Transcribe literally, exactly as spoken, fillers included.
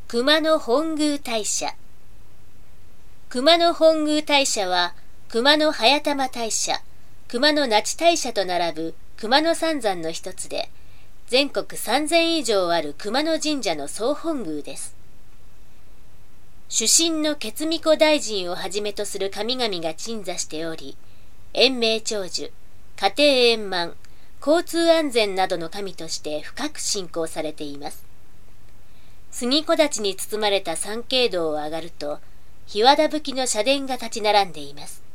熊野本宮大社。熊野本宮大社は、熊野早玉大社、熊野那智大社と並ぶ熊野三山の一つで、全国さんぜん以上ある熊野神社の総本宮です。主神の決美子大臣をはじめとする神々が鎮座しており、延命長寿、家庭円満、交通安全などの神として深く信仰されています。杉木立に包まれた参詣道を上がると、日和田吹きの社殿が立ち並んでいます。